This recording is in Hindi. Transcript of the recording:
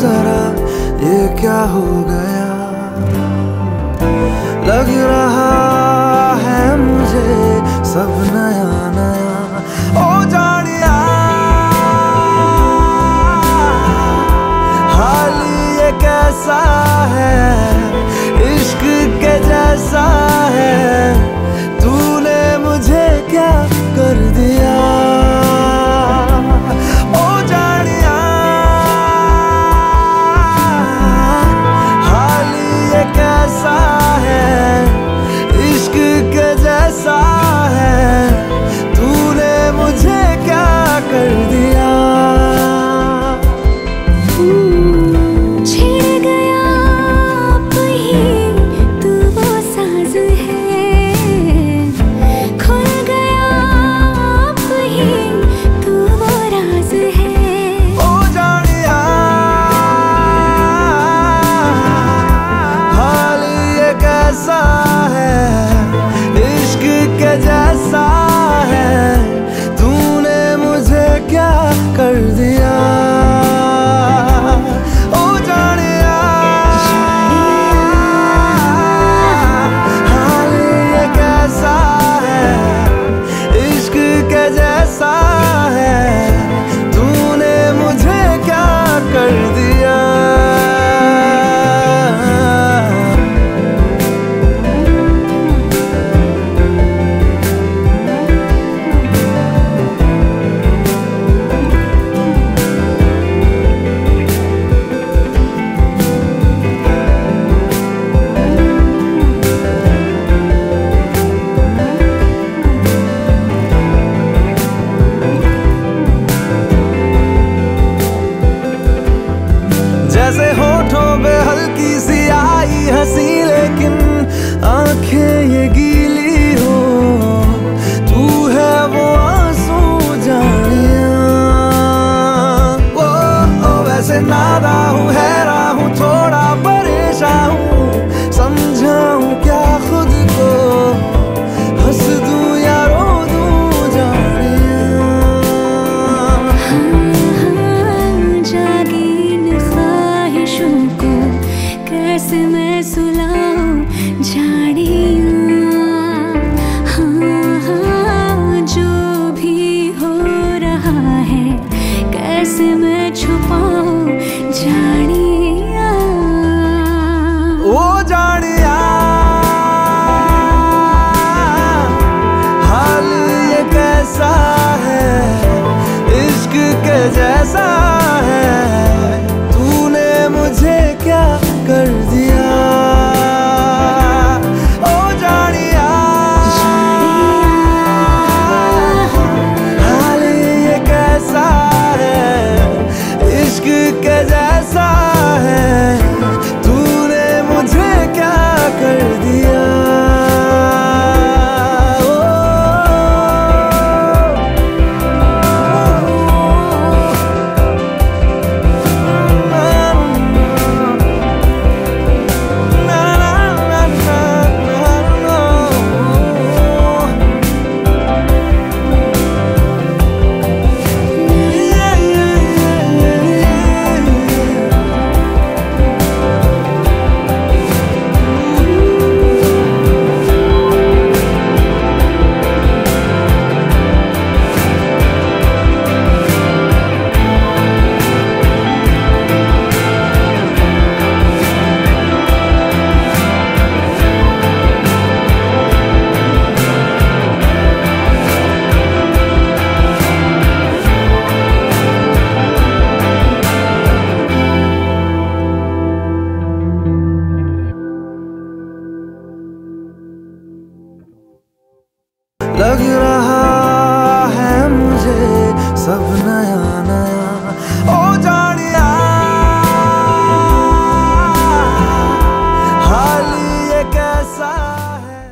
जरा ये क्या हो गया, लग रहा है मुझे सब नया नया। ओ जानिया हाल ये कैसा है, इश्क के जैसा है, तूने मुझे क्या कर दिया। ओ जानिया हाल ये कैसा है, इश्क के जैसा है, तूने मुझे क्या कर दिया। जैसा है, तूने मुझे क्या कर दिया। ओ जानिया हाल ये कैसा है, इश्क के जैसा है, तूने मुझे क्या कर दिया। जैसे होठों पे हल्की सी आई हंसी, लेकिन आंखें ये गीली हो, तू है वो आंसू जानिया। ओ वैसे नादा हूँ, हैरान हूँ, थोड़ा परेशान हूँ, समझाऊं क्या खुद को, हंस दूं या रो दूं जानिया। कैसे मैं सुलाऊं जानिया, हाँ, जो भी हो रहा है कैसे मैं छुपाऊं जानिया। ओ जानिया हाल ये कैसा है, इश्क के जैसा है, तूने मुझे क्या कर दिया। ओ जानिया हाल ये कैसा है, इश्क के जैसा